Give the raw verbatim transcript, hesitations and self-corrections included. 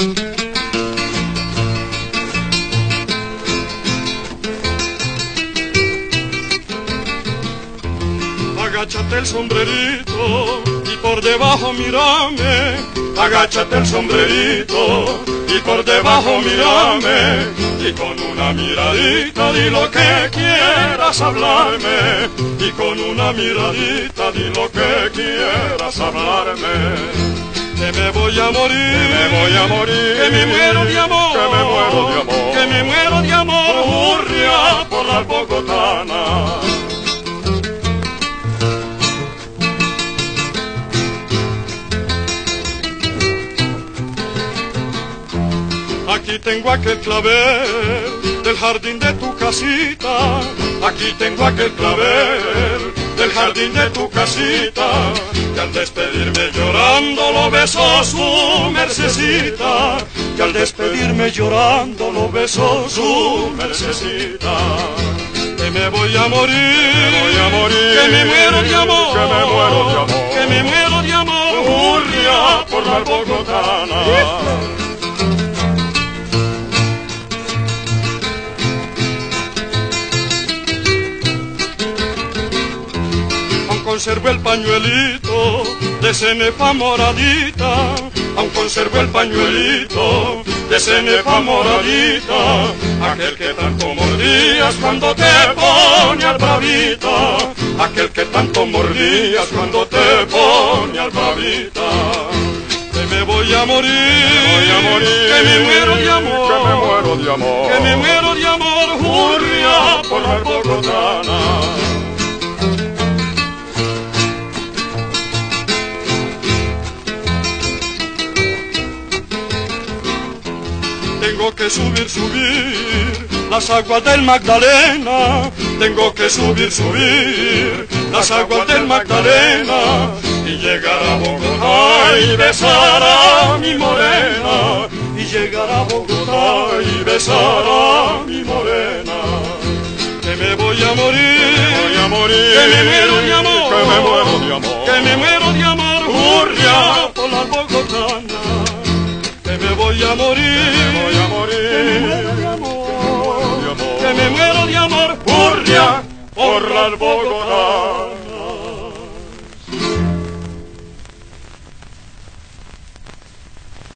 Agáchate el sombrerito y por debajo mírame. Agáchate el sombrerito y por debajo mírame. Y con una miradita di lo que quieras hablarme. Y con una miradita di lo que quieras hablarme. Que me voy a morir, que me voy a morir, que me muero de amor, que me muero de amor, que me muero de amor, hurria por la bogotana. Aquí tengo aquel clavel del jardín de tu casita. Aquí tengo aquel clavel del jardín de tu casita. Y al despedirme llorando lo besó su mercecita. Y al despedirme llorando lo besó su mercecita. Que me voy a morir, me voy a morir, que me muero de amor, que me muero de amor, que me muero de amor, hurria por la bogotana. Conservo el pañuelito de cenefa moradita, aún conservo el pañuelito de cenefa moradita, aquel que tanto mordías cuando te ponías bravita, aquel que tanto mordías cuando te ponías bravita. Que me voy a morir, me voy a morir, que me muero de amor, que me muero de amor, que me muero de amor, hurria por la bogotana. Tengo que subir, subir las aguas del Magdalena. Tengo que subir, subir las aguas del Magdalena. Y llegar a Bogotá y besar a mi morena. Y llegar a Bogotá y besar a mi morena. Que me voy a morir, me voy a morir, que me muero de amor, que me muero de amor, que me muero de amor, hurria por la bogotana. Que me voy a morir, me voy a morir, que me muero de amor, que me muero de amor, hurria por las Bogotá.